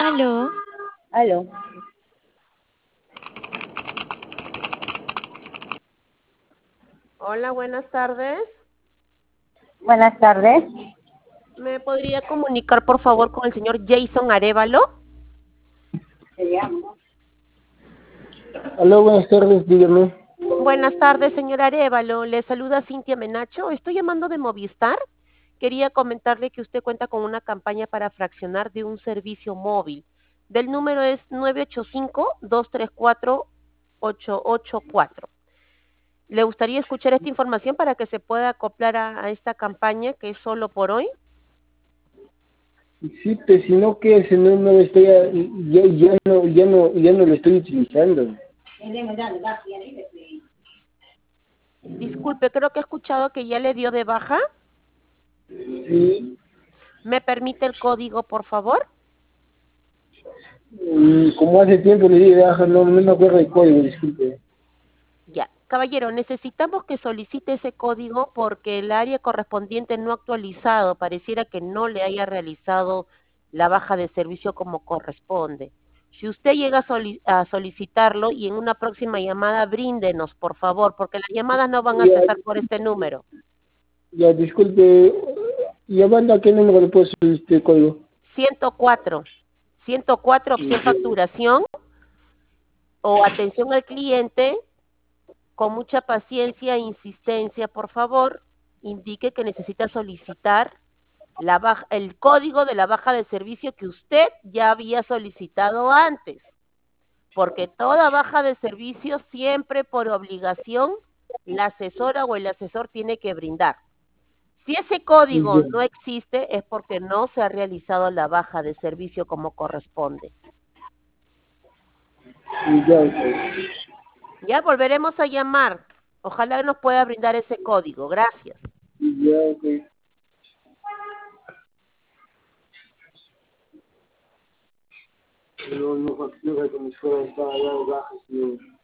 Aló, Aló. Hola, buenas tardes. Buenas tardes. ¿Me podría comunicar, por favor, con el señor Jason Arévalo? Aló, buenas tardes, dígame. Buenas tardes, señor Arévalo. Le saluda Cintia Menacho. Estoy llamando de Movistar. Quería comentarle que usted cuenta con una campaña para fraccionar de un servicio móvil. Del número es 985-234-884. ¿Le gustaría escuchar esta información para que se pueda acoplar a esta campaña que es solo por hoy? Sí, pues sino que ese número está ya no lo estoy utilizando. Disculpe, creo que he escuchado que ya le dio de baja. Sí, ¿Me permite el código, por favor? como hace tiempo le di de baja, no me acuerdo el código, disculpe. Ya. Caballero, necesitamos que solicite ese código porque el área correspondiente no ha actualizado. Pareciera que no le haya realizado la baja de servicio como corresponde. Si usted llega a solicitarlo y en una próxima llamada, bríndenos, por favor, porque las llamadas no van a Ya, cesar por este número. ya, disculpe, ¿llamando a qué número le puedo solicitar el código? 104. 104, opción Ya, facturación o atención al cliente. Con mucha paciencia e insistencia, por favor, indique que necesita solicitar el código de la baja de servicio que usted ya había solicitado antes, porque toda baja de servicio siempre por obligación la asesora o el asesor tiene que brindar. Si ese código ya, no existe es porque no se ha realizado la baja de servicio como corresponde. ya, ok. Ya volveremos a llamar. Ojalá nos pueda brindar ese código. Gracias. Ya, ok. Pero no factura como si fuera estaba ya de baja, señor.